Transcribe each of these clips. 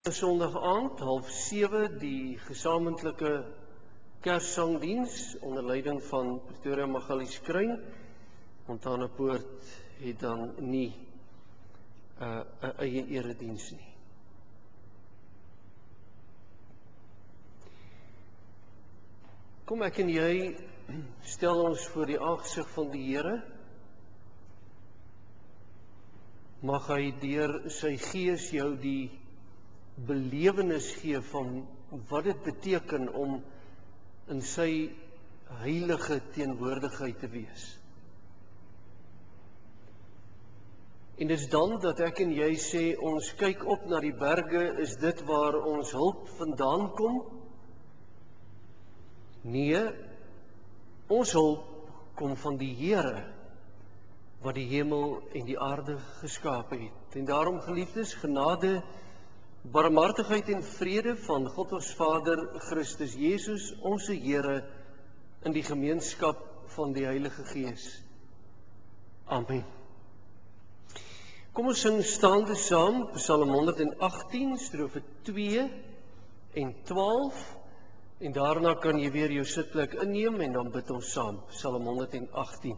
Sondag aand, 6:30, die gesamentlike Kerssangdiens onder leiding van Pretoria Magalies Kruin. Montana Poort het dan nie 'n eie erediens nie. Kom ek en jy stel ons voor die aangesig van die Here. Mag hy deur sy Gees jou die belewenis gee van wat dit beteken om in sy heilige teenwoordigheid te wees. En dis dan dat ek en jy sê, ons kyk op na die berge, is dit waar ons hulp vandaan kom? Nee, ons hulp kom van die Here, wat die hemel en die aarde geskape het. En daarom, geliefdes, genade, barmhartigheid en vrede van God ons Vader, Christus Jesus, onze Here, in die gemeenskap van die Heilige Gees. Amen. Kom ons sing staande saam, Psalm 118, strofe 2 en 12, en daarna kan jy weer jou sitplek inneem en dan bid ons saam, Psalm 118.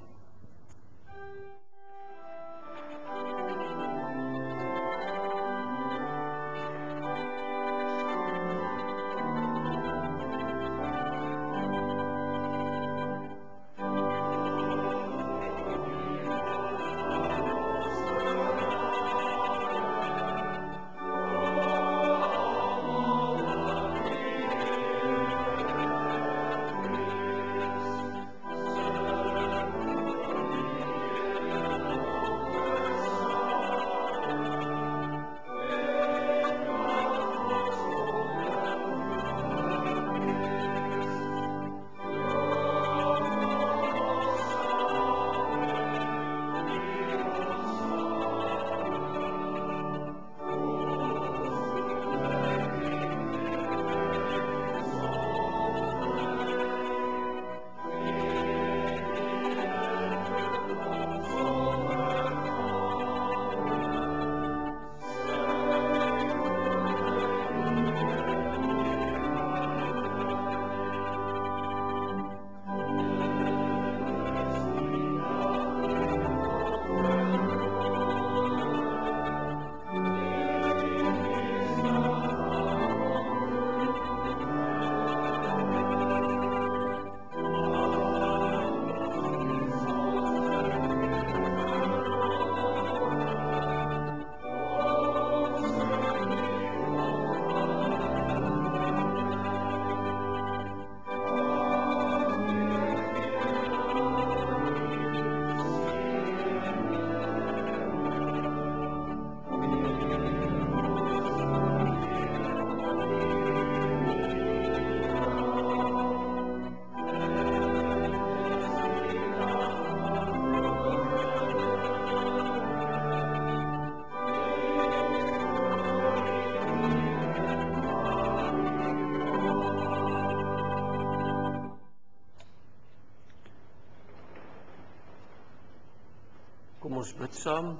Kom ons bid saam.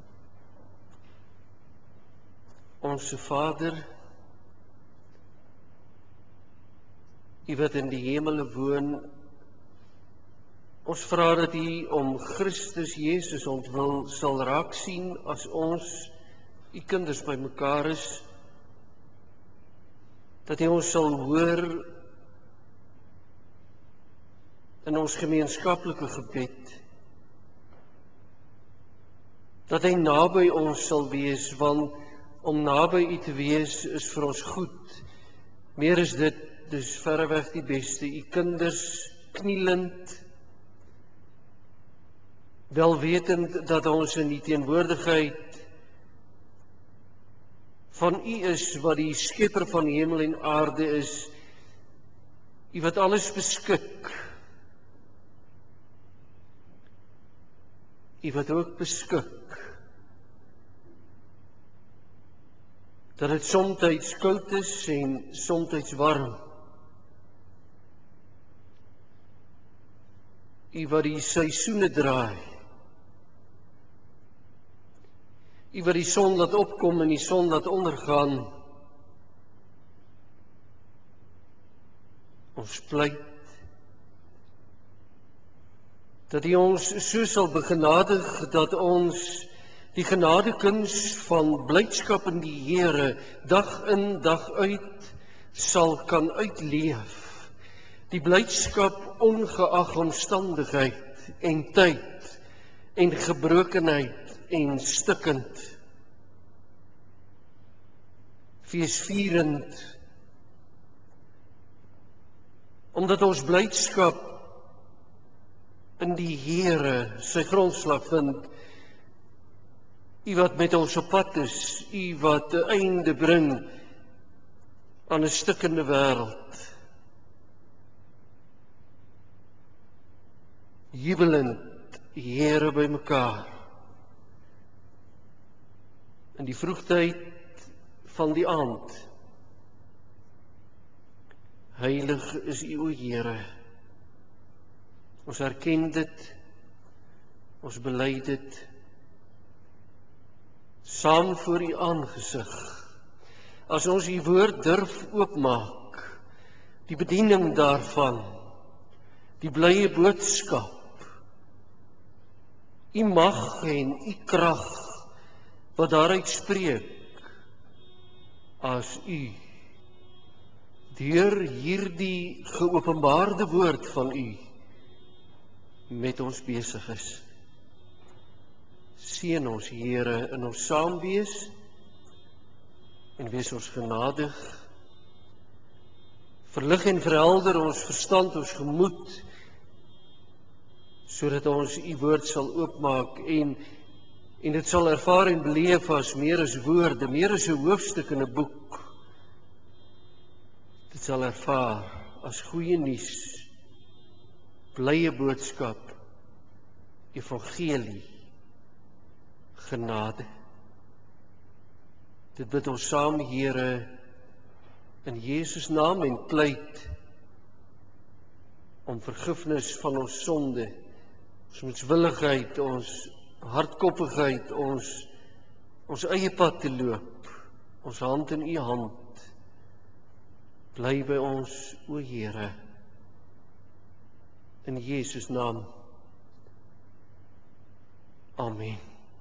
Onse Vader, U wat in die hemele woon, ons vra dat U om Christus Jesus ontwil sal raak sien as ons, U kinders by mekaar is, dat U ons sal hoor in ons gemeenskaplike gebed, dat hy naby ons sal wees, want om naby U te wees is vir ons goed. Meer is dit, dis verreweg die beste, U kinders knielend, wel wetend dat ons in die teenwoordigheid van U is, wat die skepper van hemel en aarde is, U wat alles beskik, U wat ook beskik, dat het somtyds koud is en somtyds warm. U wat die seisoene draai. U wat die son laat opkom en die son laat ondergaan. Ons pleit dat U ons so sal begenadig dat ons die genadekuns van blydskap in die Here dag in dag uit sal kan uitleef. Die blydskap ongeag omstandigheid en tyd en gebrokenheid en stikkend. Feesvierend, omdat ons blydskap in die Here sy grondslag vind. U wat met ons op pad is, U wat 'n einde bring aan 'n stikkende wêreld. Jubelend, Here by mekaar. In die vroegtyd van die aand. Heilig is U, o Here. Ons erken dit, ons bely dit, saam voor U aangesig. As ons U woord durf oopmaak, die bediening daarvan, die blye boodskap, U mag en U krag, wat daaruit spreek, as U, deur hierdie geopenbaarde woord van U, met ons besig is. Seën ons, Here, in ons saamwees en wees ons genadig. Verlig en verhelder ons verstand, ons gemoed, sodat ons U woord sal oopmaak en dit sal ervaar en beleef as meer as woorde, meer as 'n hoofstuk in 'n boek. Dit sal ervaar as goeie nuus, blye boodskap, evangelie, genade. Dit bid ons saam, Here, in Jesus naam en pleit om vergifnis van ons sonde, ons moedswilligheid, ons hardkoppigheid, ons eie pad te loop, ons hand in U hand. Bly by ons, o Here, in Jesus naam. Amen.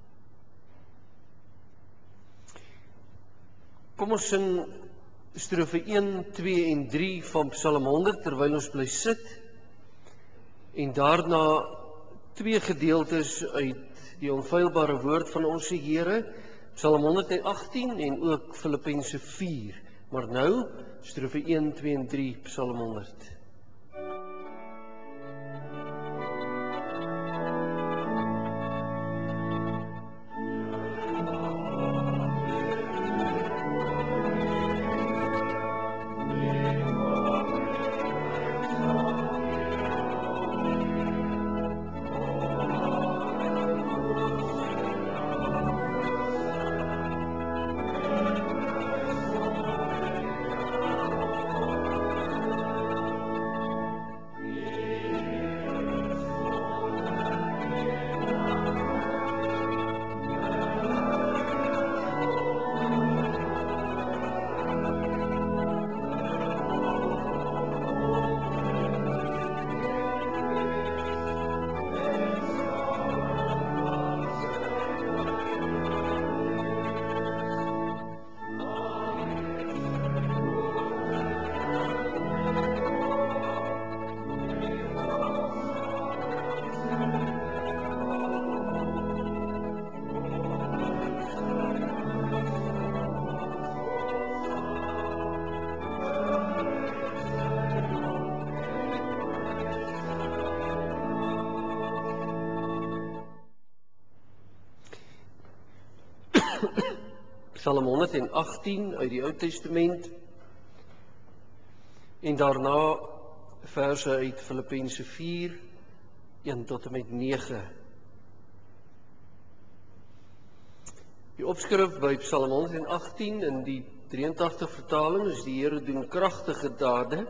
Kom ons sing strofe 1, 2 en 3 van Psalm 100 terwyl ons bly sit en daarna 2 gedeeltes uit die onfeilbare woord van ons Here, Psalm 118 en ook Filippense 4. Maar nou strofe 1, 2 en 3 Psalm 100. Psalm 118 uit die Ou Testament en daarna verse uit Filippense 4, 1 tot en met 9. Die opskrif by Psalm 118 in die 83 vertaling is die Here doen kragtige dade.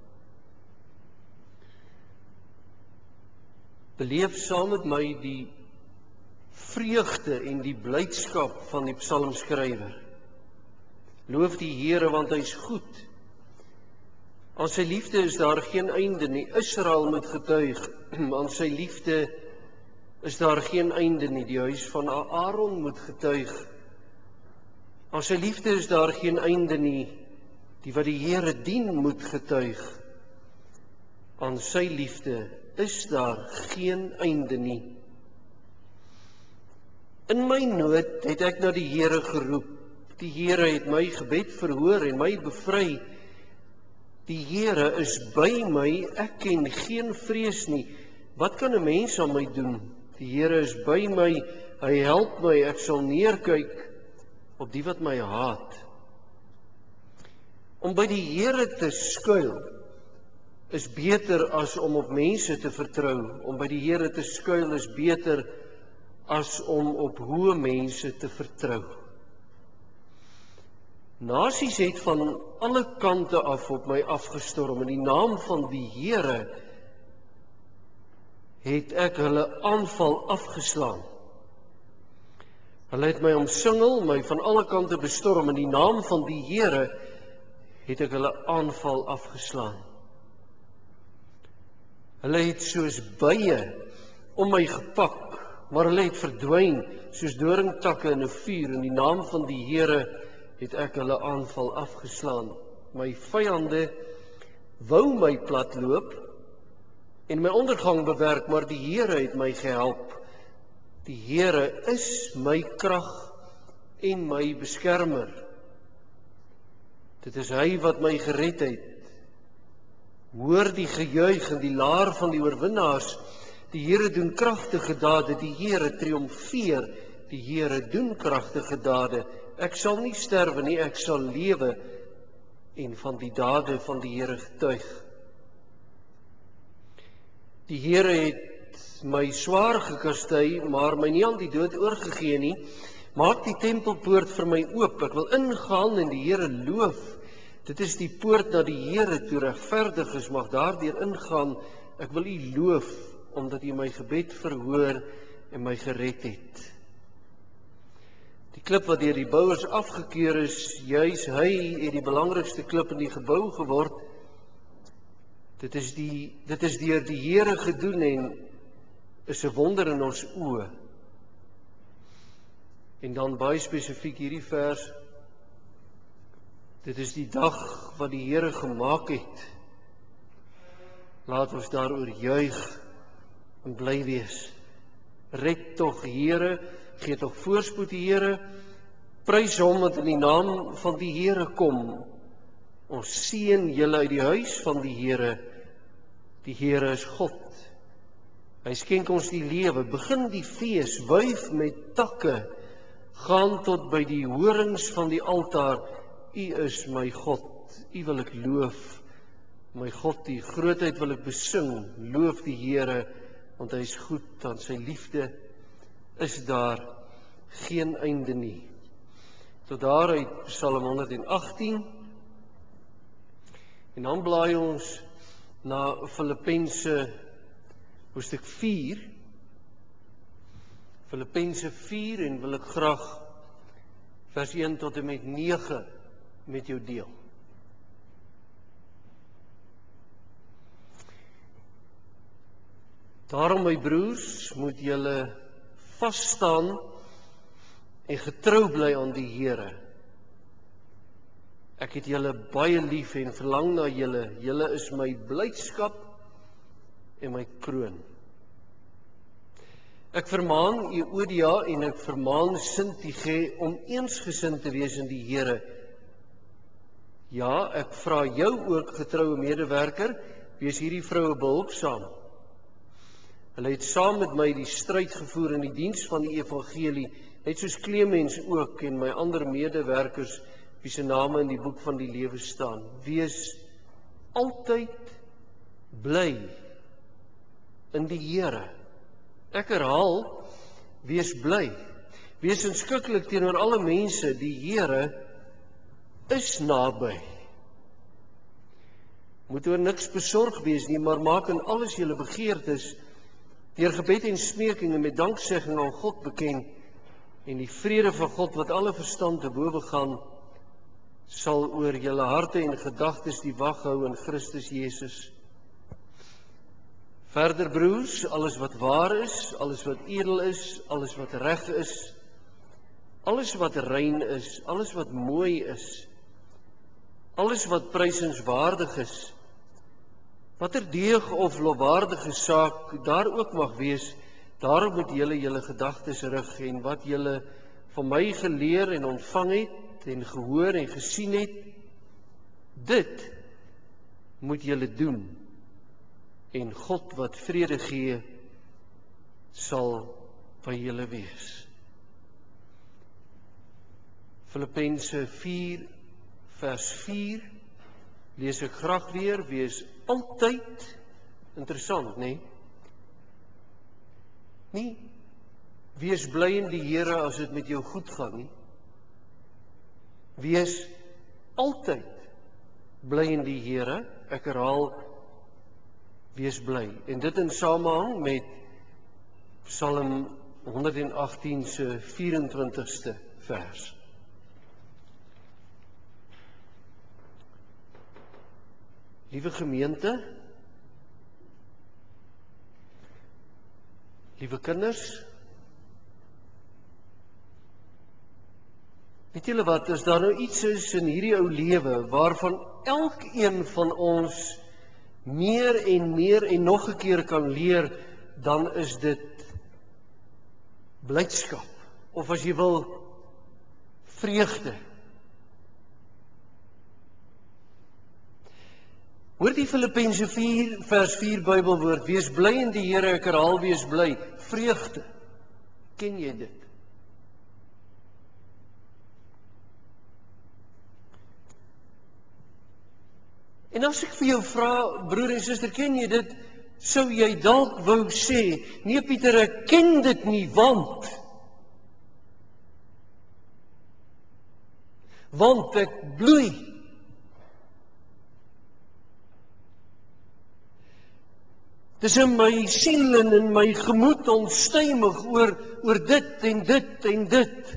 Beleef saam met my die vreugde en die blydskap van die psalmskrywer. Loof die Here want hy is goed. Aan sy liefde is daar geen einde nie. Israel moet getuig. Aan sy liefde is daar geen einde nie. Die huis van Aaron moet getuig. Aan sy liefde is daar geen einde nie. Die wat die Here dien moet getuig. Aan sy liefde is daar geen einde nie. In my nood het ek na die Here geroep. Die Here het my gebed verhoor en my bevry. Die Here is by my, ek ken geen vrees nie. Wat kan 'n mens aan my doen? Die Here is by my, hy help my, ek sal neerkyk op die wat my haat. Om by die Here te skuil is beter as om op mense te vertrou. Om by die Here te skuil is beter as om op hoë mense te vertrou. Nasies het van alle kante af op my afgestorm. In die naam van die Here het ek hulle aanval afgeslaan. Hulle het my omsingel, my van alle kante bestorm. In die naam van die Here het ek hulle aanval afgeslaan. Hulle het soos bye om my gepak, maar hulle het verdwyn soos doringtakke in 'n vuur. In die naam van die Here het ek hulle aanval afgeslaan. My vyande wou my platloop en my ondergang bewerk, maar die Here het my gehelp. Die Here is my krag en my beskermer. Dit is hy wat my gered het. Hoor die gejuig en die laar van die oorwinnaars. Die Here doen kragtige dade, die Here triomfeer, die Here doen kragtige dade. Ek sal nie sterwe nie, ek sal lewe en van die dade van die Here getuig. Die Here het my swaar gekastei, maar my nie aan die dood oorgegee nie. Maak die tempelpoort vir my oop, ek wil ingaan en die Here loof. Dit is die poort na die Here toe, regverdig is, mag daardeur ingaan. Ek wil U loof, omdat U my gebed verhoor en my gered het. Die klip wat deur die bouers afgekeur is, juis hy het die belangrikste klip in die gebou geword. Dit is deur die Here gedoen en is 'n wonder in ons oë. En dan baie spesifiek hierdie vers. Dit is die dag wat die Here gemaak het. Laat ons daaroor juig en bly wees. Red tog, Here, gee tog voorspoed, Here. Prys hom wat in die naam van die Here kom. Ons seën julle uit die huis van die Here. Die Here is God. Hy skenk ons die lewe. Begin die fees, wuif met takke. Gaan tot by die horings van die altaar. U is my God. U wil ek loof. My God, die grootheid wil ek besing. Loof die Here, want hy is goed. Aan sy liefde is daar geen einde nie. Tot daar uit Psalm 118. En dan blaai ons na Filippense hoofstuk 4. Filippense 4 en wil ek graag vers 1 tot en met 9 met jou deel. Daarom, my broers, moet julle vas staan en getrou bly aan die Here. Ek het julle baie lief en verlang na julle. Julle is my blydskap en my kroon. Ek vermaan Euodia en ek vermaan Sintige om eensgesind te wees in die Here. Ja, ek vra jou ook, getroue medewerker, wees hierdie vroue behulpsaam. Hulle het saam met my die stryd gevoer in die diens van die evangelie, net soos Clemens ook en my ander medewerkers wie se name in die boek van die lewe staan. Wees altyd bly in die Here. Ek herhaal, wees bly. Wees inskikkelik teenoor alle mense, die Here is naby. Moet oor niks besorg wees nie, maar maak in alles julle begeertes deur gebed en smeking en met danksegging aan God bekend, en die vrede van God wat alle verstand te bowe gaan, sal oor julle harte en gedagtes die wag hou in Christus Jesus. Verder broers, alles wat waar is, alles wat edel is, alles wat reg is, alles wat rein is, alles wat mooi is, alles wat prysenswaardig is, watter deeg of lofwaardige saak daar ook mag wees, daarop moet julle gedagtes rig, en wat julle van my geleer en ontvang het, en gehoor en gesien het, dit moet julle doen, en God wat vrede gee, sal by julle wees. Filippense 4 vers 4, lees ek graag weer, wees altyd, interessant, nee? Nie, wees bly in die Here as dit met jou goed gaan, nie? Wees altyd bly in die Here, ek herhaal, wees bly. En dit in samehang met Psalm 118 se 24ste vers. Liewe gemeente, liewe kinders, weet julle wat, as daar nou iets is in hierdie ou lewe waarvan elkeen van ons meer en nog 'n keer kan leer, dan is dit blydskap, of as jy wil, vreugde. Hoor die Filippense 4 vers 4 Bybelwoord, wees bly in die Here, ek herhaal, wees bly, vreugde. Ken jy dit? En as ek vir jou vra, broer en suster, ken jy dit? Sou jy dalk wou sê, nee Pieter, ek ken dit nie, want ek bloei. Dis in my siel en in my gemoed onstuimig oor dit en dit en dit.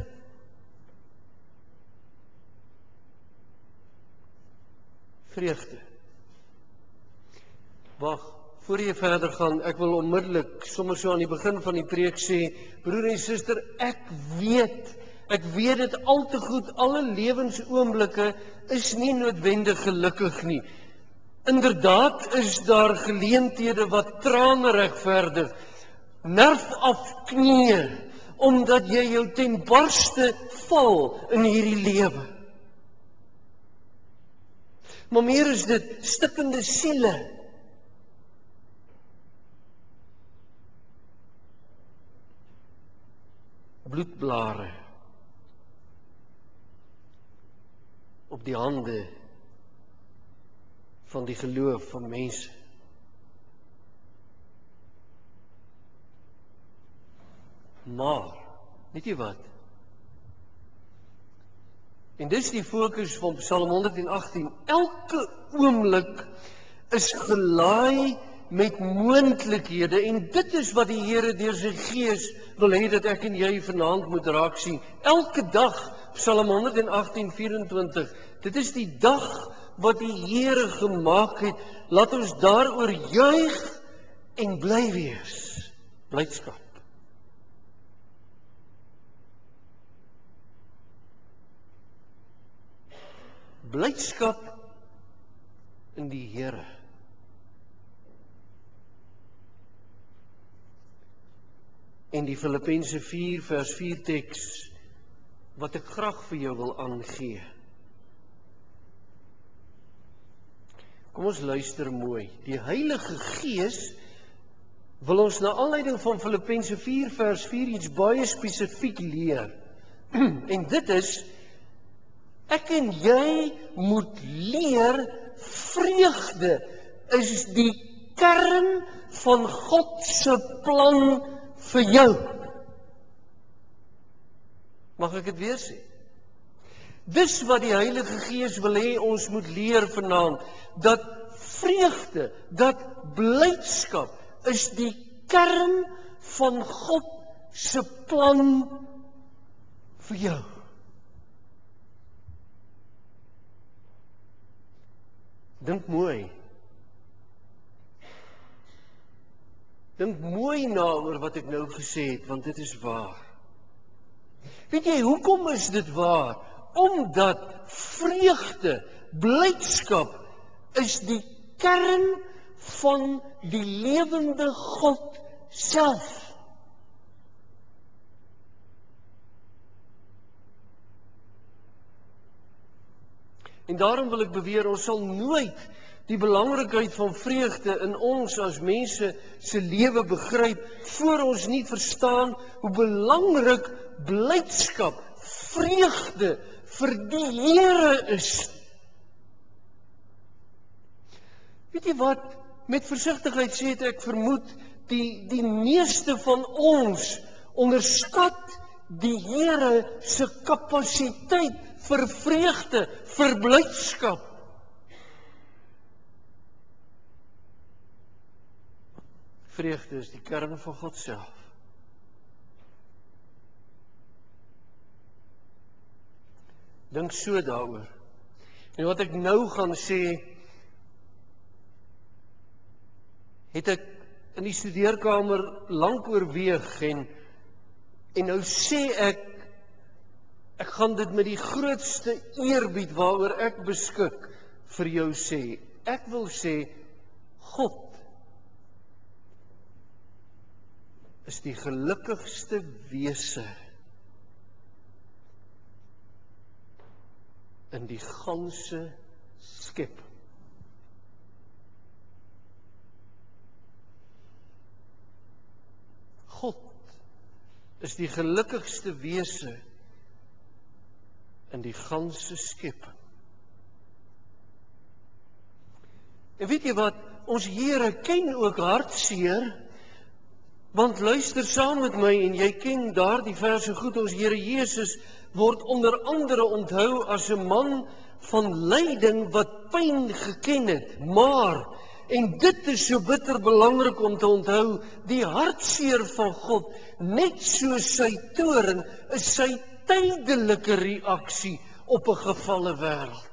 Vreugde. Wag, voor jy verder gaan, ek wil onmiddellik, sommer so aan die begin van die preek sê, broer en suster, ek weet dit al te goed, alle lewensoomblik is nie noodwendig gelukkig nie. Inderdaad is daar geleenthede wat trane regverdig, nerf afknieë, omdat jy jou ten barste val in hierdie lewe. Maar meer is dit stikkende siele. Bloedblare op die hande van die geloof van mense. Maar, weet jy wat? En dis die fokus van Psalm 118. Elke oomblik is gelaai met moontlikhede, en dit is wat die Here deur sy Gees wil hê dat ek en jy vanaand moet raak sien. Elke dag, Psalm 118:24, dit is die dag wat die Here gemaak het. Laat ons daaroor juig en bly wees. Blydskap. Blydskap in die Here. En die Filippense 4 vers 4 teks wat ek graag vir jou wil aangee. Kom ons luister mooi. Die Heilige Gees wil ons na aanleiding van Filippense 4 vers 4 iets baie spesifiek leer. En dit is, ek en jy moet leer, vreugde is die kern van God se plan vir jou. Mag ek dit weer sê? Dis wat die Heilige Gees wil hê ons moet leer vanaand, dat vreugde, dat blydskap is die kern van God se plan vir jou. Dink mooi. Dink mooi na oor wat ek nou gesê het, want dit is waar. Weet jy, hoekom is dit waar? Omdat vreugde, blydskap is die kern van die lewende God self. En daarom wil ek beweer, ons sal nooit die belangrikheid van vreugde in ons as mense se lewe begryp, voor ons nie verstaan hoe belangrik blydskap, vreugde vir die Here is. Weet jy wat, met versigtigheid sê het ek vermoed, die meeste van ons onderskat die Here se kapasiteit vir vreugde, vir blydskap. Vreugde is die kern van God self. Dink so daaroor. En wat ek nou gaan sê, het ek in die studeerkamer lank oorweeg en nou sê ek gaan dit met die grootste eerbied waaroor ek beskik vir jou sê. Ek wil sê, God is die gelukkigste wese in die ganse skepping. God is die gelukkigste wese in die ganse skepping. En weet jy wat, ons Here ken ook hartseer, want luister saam met my en jy ken daardie verse goed, ons Here Jesus word onder andere onthou as 'n man van lyding wat pyn geken het, maar, en dit is so bitter belangrik om te onthou, die hartseer van God, net soos sy toorn, is sy tydelike reaksie op 'n gevalle wêreld.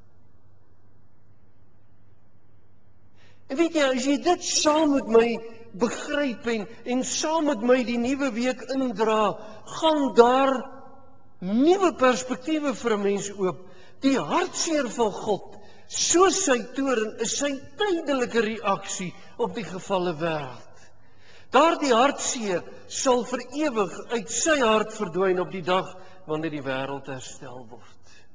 En weet jy, as jy dit saam met my begryp en saam met my die nuwe week indra, gaan daar nuwe perspektiewe vir 'n mens oop. Die hartseer van God, soos sy toorn, is sy tydelike reaksie op die gevalle wêreld. Daardie hartseer sal vir ewig uit sy hart verdwyn op die dag wanneer die wêreld herstel word.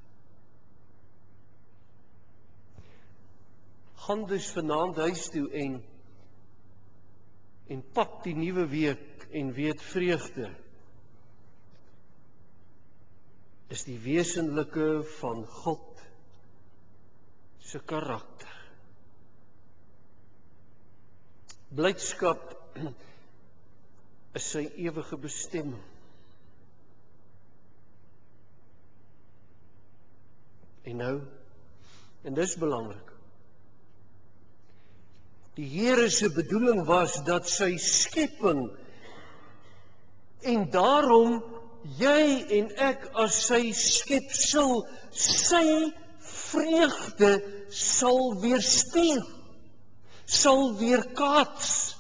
Gaan dus vanaand huis toe en pak die nuwe week en weet vreugde is die wesenlike van God se karakter. Blydskap is sy ewige bestemming. En nou, en dis belangrik, die Here se bedoeling was dat sy skepping, en daarom jy en ek as sy skepsel, sy vreugde sal weerspieël, sal weerkaats.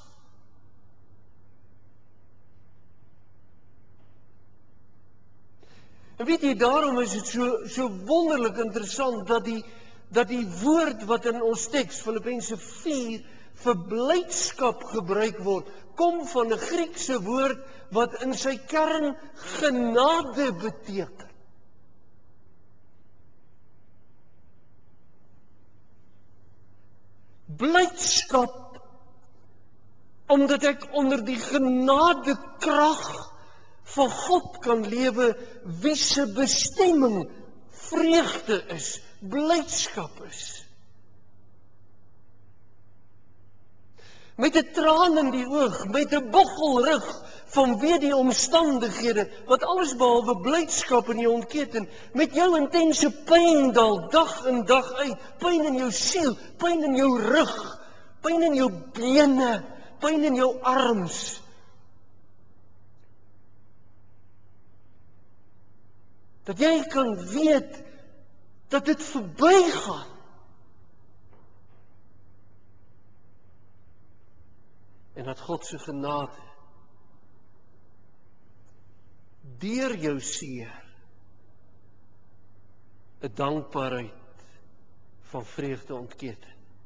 En weet jy, daarom is dit so wonderlik interessant dat die woord wat in ons teks, Filippense 4, vir blydskap gebruik word, kom van 'n Griekse woord wat in sy kern genade beteken. Blydskap, omdat ek onder die genadekrag van God kan lewe, wie se bestemming vreugde is, blydskap is. Met 'n traan in die oog, met 'n boggelrug vanweë die omstandighede, wat alles behalwe blydskap in jou ontketen, met jou intense pyn dag in dag uit, pyn in jou siel, pyn in jou rug, pyn in jou bene, pyn in jou arms. Dat jy kan weet dat dit verbygaan. dat God se genade deur jou seer 'n dankbaarheid van vreugde ontkete.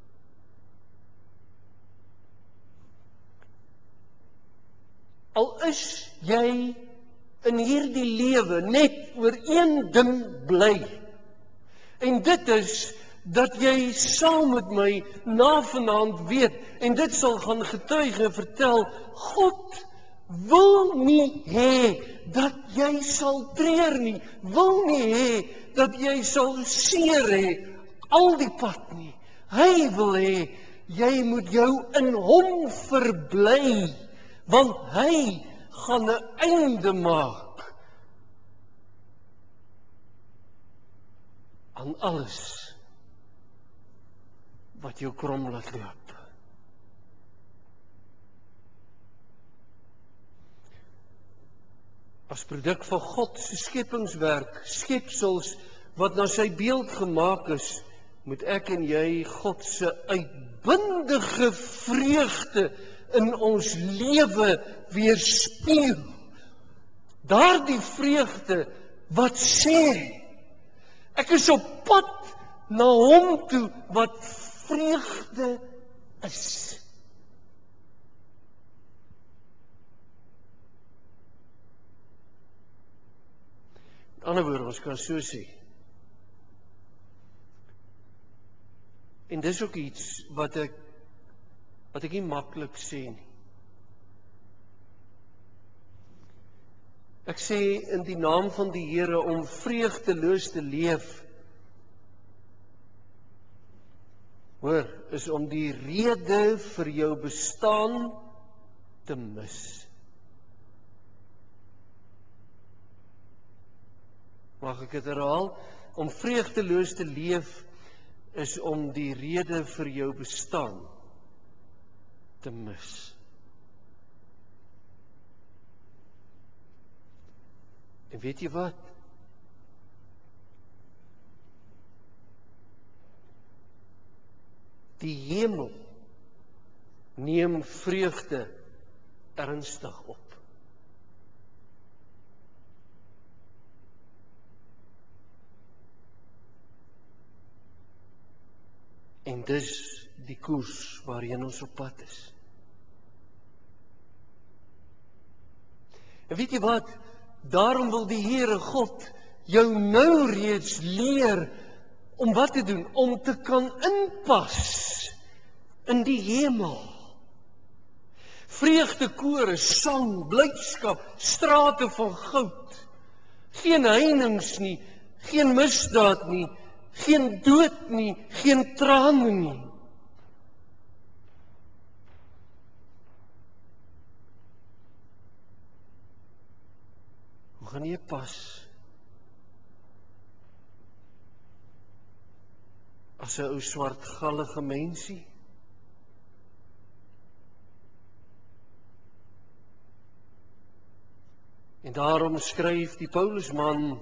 Al is jy in hierdie lewe net oor een ding bly, en dit is dat jy saam met my na vanaand weet, en dit sal gaan getuig en vertel, God wil nie hê dat jy sal treur nie, wil nie hê dat jy sal seer hê al die pad nie. Hy wil hê jy moet jou in hom verbly, want hy gaan 'n einde maak aan alles wat jou krom laat loop. As produk van God se skepingswerk, skepsels wat na sy beeld gemaak is, moet ek en jy God se uitbundige vreugde in ons lewe weerspieël. Daardie vreugde wat sê, ek is op pad na hom toe wat vreugde is. In ander woorde, ons kan so sê. En dis ook iets wat ek nie maklik sê nie. Ek sê in die naam van die Here om vreugdeloos te leef, hoor, is om die rede vir jou bestaan te mis. Mag ek dit herhaal? Om vreugdeloos te leef is om die rede vir jou bestaan te mis. En weet jy wat? Die hemel neem vreugde ernstig op. En dis die koers waarheen ons op pad is. En weet jy wat? Daarom wil die Here God jou nou reeds leer om wat te doen? Om te kan inpas in die hemel. Vreugdekore, sang, blydskap, strate van goud. Geen heininge nie, geen misdaad nie, geen dood nie, geen trane nie. Hoe gaan jy pas as 'n ou swartgallige mensie? En daarom skryf die Paulusman,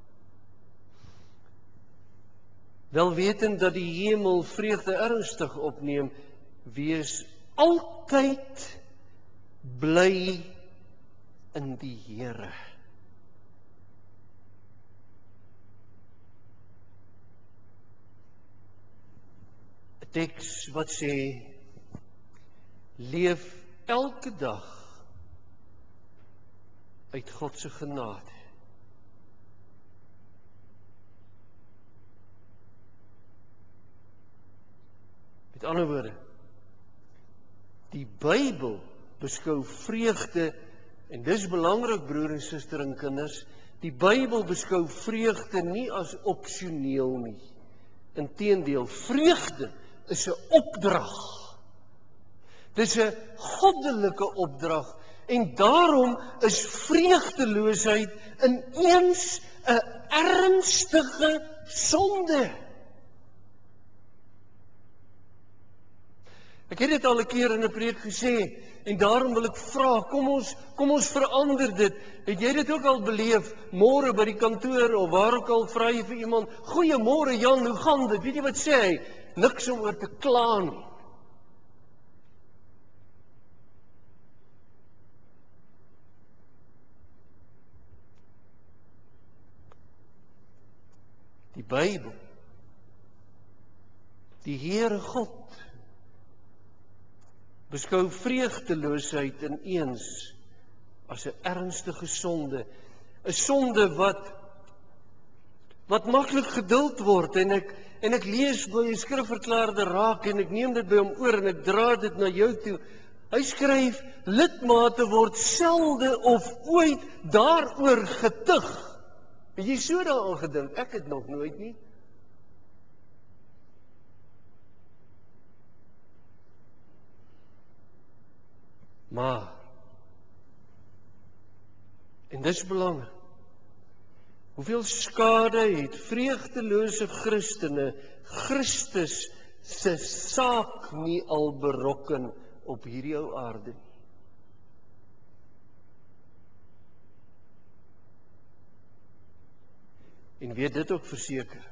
wel wetend dat die hemel vreugde ernstig opneem, wees altyd bly in die Here. 'n Teks wat sê, leef elke dag uit God se genade. Met ander woorde, die Bybel beskou vreugde, en dis belangrik broer en suster en kinders, die Bybel beskou vreugde nie as opsioneel nie. Inteendeel, vreugde is 'n opdrag. Dis 'n goddelike opdrag. En daarom is vreugdeloosheid ineens 'n ernstige sonde. Ek het dit al 'n keer in 'n preek gesê, en daarom wil ek vra, kom ons verander dit. Het jy dit ook al beleef, môre by die kantoor, of waar ook al, vra jy vir iemand, goeiemôre Jan, hoe gaan dit? Weet jy wat sê hy? Niks om oor te kla nie. die Bybel, die Here God, beskou vreugdeloosheid ineens as 'n ernstige sonde, 'n sonde wat maklik geduld word, en ek lees by 'n skrifverklaarder raak, en ek neem dit by hom oor, en ek dra dit na jou toe. Hy skryf, lidmate word selde of ooit daaroor getug. Het jy so daaraan gedink? Ek het nog nooit nie. Maar, en dis belangrik, hoeveel skade het vreugdelose Christene Christus se saak nie al berokken op hierdie ou aarde nie. En weet dit ook verseker,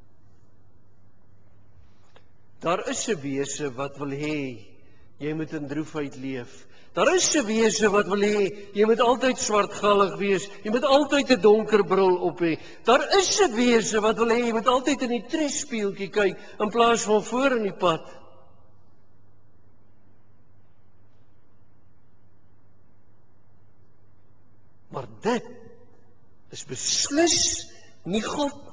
daar is 'n wese wat wil hê jy moet in droefheid leef. Daar is 'n wese wat wil hê jy moet altyd swartgallig wees, jy moet altyd 'n donker bril op hê. Daar is 'n wese wat wil hê jy moet altyd in die tredspieeltjie kyk in plaas van voor in die pad. Maar dit is beslis nie God nie.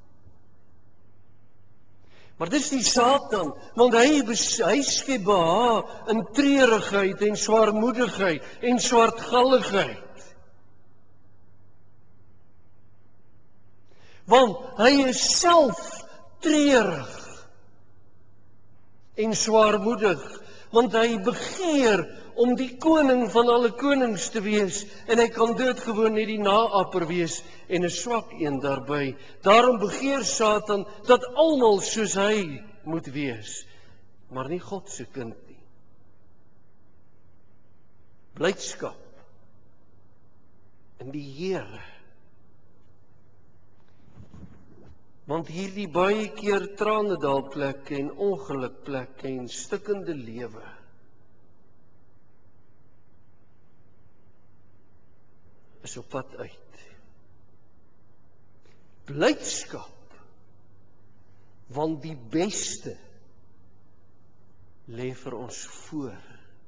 Maar dis die Satan, want hy skep behaag in treurigheid en swaarmoedigheid en swartgalligheid. Want hy is self treurig en swaarmoedig, want hy begeer om die koning van alle konings te wees, en hy kan doodgewoon net die naapper wees, en 'n swak een daarby. Daarom begeer Satan dat almal soos hy moet wees, maar nie God se kind nie. Blydskap in die Here. Want hierdie baie keer tranendalplekke en ongelukplekke en stikkende lewe is op pad uit. Blydskap, want die beste lê vir ons voor.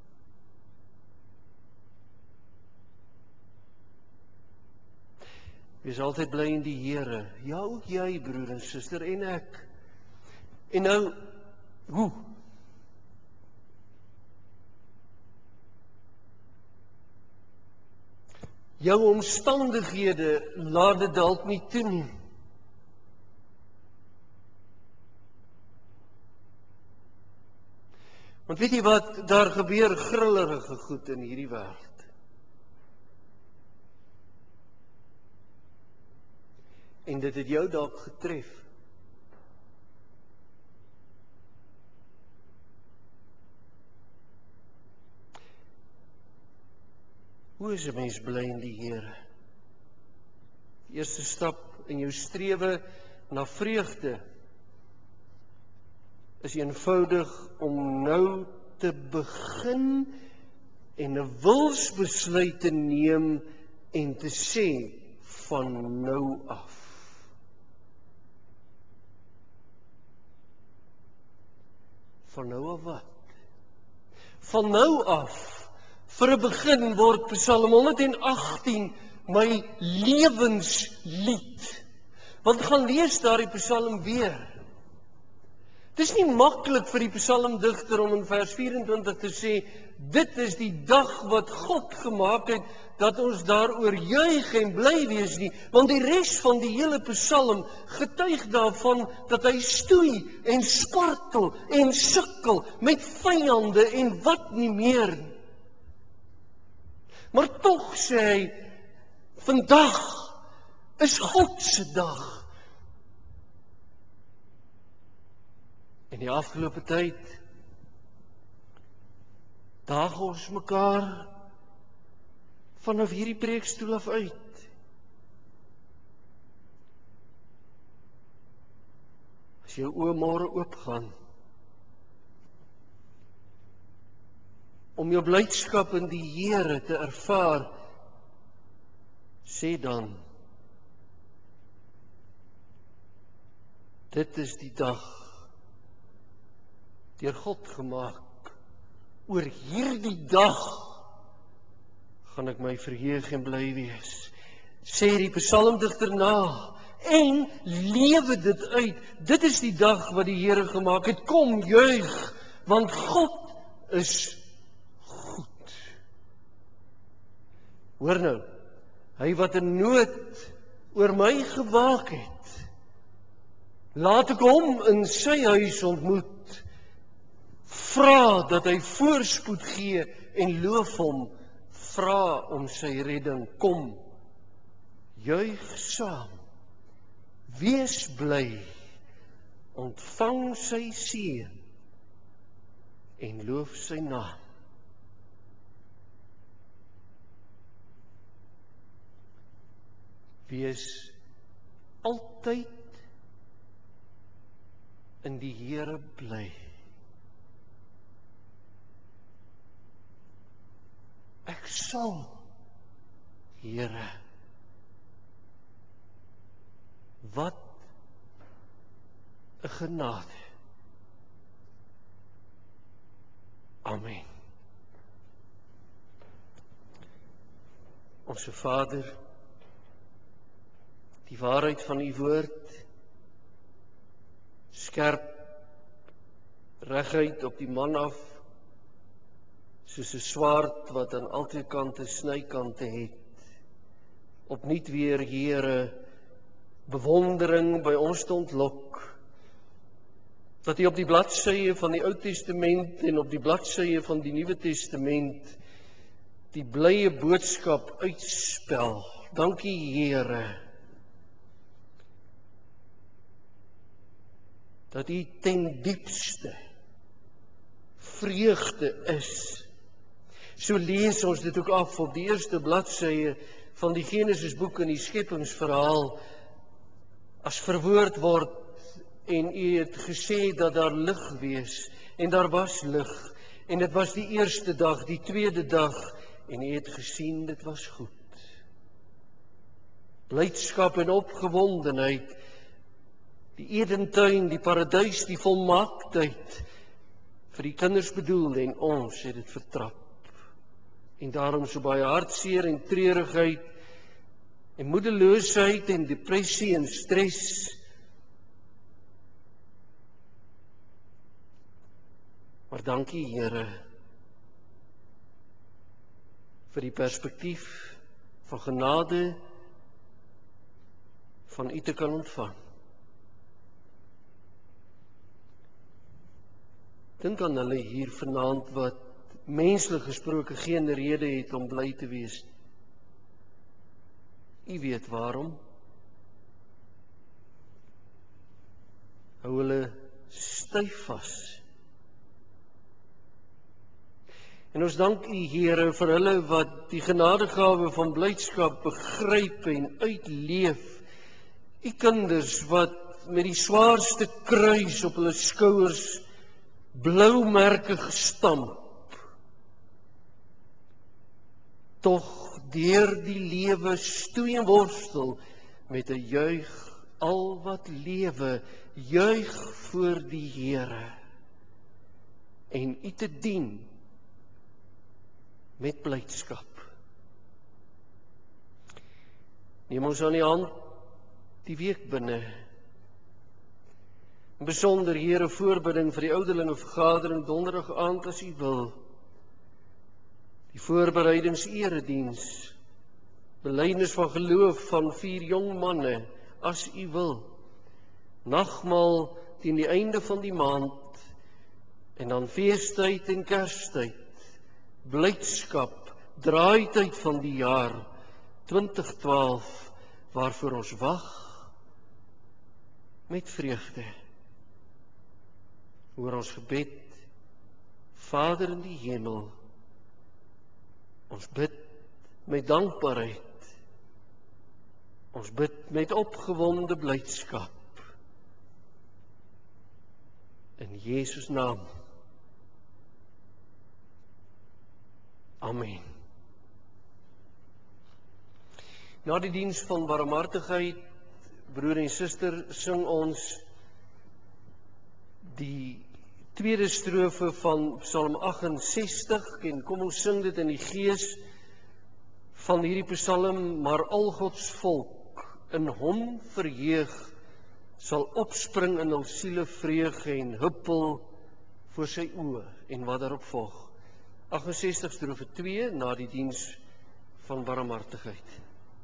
Wees altyd bly in die Here. Ja, ook jy, broer en suster, en ek. En nou, hoe? Jou omstandighede laat dit dalk nie toe nie. Want weet jy wat, daar gebeur grillerige goed in hierdie wêreld. En dit het jou dalk getref. Hoe is 'n mens bly in die Here? Die eerste stap in jou strewe na vreugde is eenvoudig om nou te begin en 'n wilsbesluit te neem en te sê van nou af. Van nou af wat? Van nou af, vir 'n begin word Psalm 118 my lewenslied. Want gaan lees daardie Psalm weer. Dis nie maklik vir die psalmdigter om in vers 24 te sê, dit is die dag wat God gemaak het, dat ons daaroor juig en bly wees nie, want die res van die hele Psalm getuig daarvan dat hy stoei en spartel en sukkel met vyande en wat nie meer nie. Maar tog sê hy, vandag is God se dag. En die afgelope tyd daag ons mekaar vanaf hierdie preekstoel af uit. As jou oë môre oopgaan, om jou blydskap in die Here te ervaar, sê dan, Dit is die dag deur God gemaak. Oor hierdie dag gaan ek my verheug en bly wees. Sê die psalmdigter na en lewe dit uit. Dit is die dag wat die Here gemaak het. Kom juig, want God is goed. Hoor nou, hy wat in nood oor my gewaak het, laat ek hom in sy huis ontmoet. Vra dat hy voorspoed gee en loof hom. Vra om sy redding. Kom, juig saam. Wees bly. Ontvang sy seën en loof sy naam. Wees altyd in die Here bly. Ek sal, Here, wat 'n genade. Amen. Onse Vader, die waarheid van U woord, skerp, reguit op die man af, soos 'n swaard wat aan albei kante snykante het. Opnuut weer, Here, bewondering by ons te ontlok, dat U op die bladsye van die Ou Testament en op die bladsye van die Nuwe Testament die blye boodskap uitspel. Dankie, Here, dat U ten diepste vreugde is. So lees ons dit ook af op die eerste bladsye van die Genesisboek in die skepingsverhaal, as verwoord word en U het gesê dat daar lig wees, en daar was lig, en dit was die eerste dag, die tweede dag, en U het gesien dit was goed. Blydskap en opgewondenheid, die Edentuin, die paradys, die volmaaktheid, vir die kinders bedoel en ons het dit vertrap. En daarom so baie hartseer en treurigheid en moedeloosheid en depressie en stres. Maar dankie, Here, vir die perspektief van genade van U te kan ontvang. Dink aan hulle hier vanaand wat menslik gesproke geen rede het om bly te wees. U weet waarom. Hou hulle styf vas. En ons dank U, Here, vir hulle wat die genadegawe van blydskap begryp en uitleef. U kinders wat met die swaarste kruis op hulle skouers blou merke gestamp, tog deur die lewe stoei en worstel met 'n juig, al wat lewe, juig voor die Here en U te dien met blydskap. Neem ons aan die hand die week binne. In besonder, Here, voorbidding vir die ouderlinge vergadering donderdag aand as U wil. Die voorbereidings-erediens, belydenis van geloof van 4 jong manne, as U wil. Nagmaal teen die einde van die maand, en dan feestyd en Kerstyd, blydskap, draaityd van die jaar 2012, waarvoor ons wag met vreugde. Hoor ons gebed, Vader in die hemel. Ons bid met dankbaarheid. Ons bid met opgewonde blydskap. In Jesus naam. Amen. Na die diens van barmhartigheid, broer en suster, sing ons tweede strofe van Psalm 68 en kom ons sing dit in die gees van hierdie psalm, maar al Gods volk in hom verheug, sal opspring in hul siele vreug en huppel voor sy oë en wat daarop volg. 68 strofe 2 na die diens van barmhartigheid.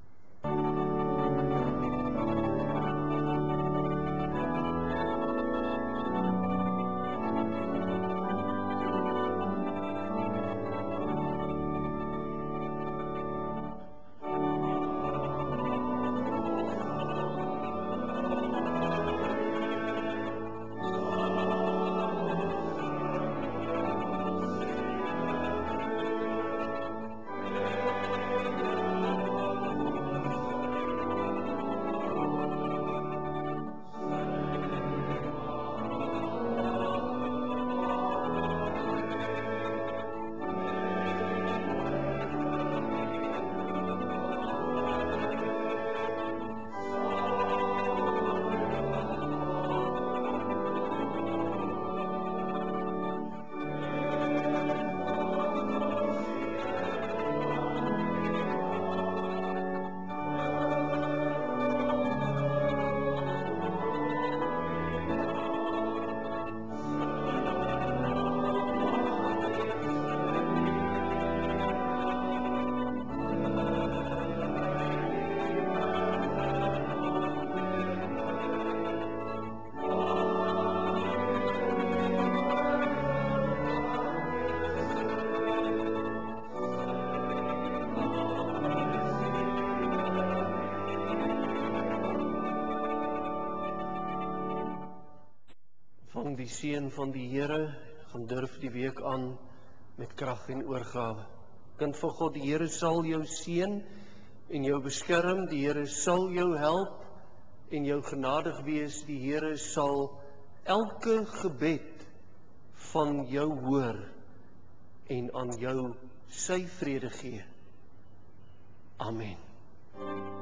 Vang die seën van die Here, gaan durf die week aan met krag en oorgawe. Kind van God, die Here sal jou seën en jou beskerm, die Here sal jou help en jou genadig wees, die Here sal elke gebed van jou hoor en aan jou sy vrede gee. Amen.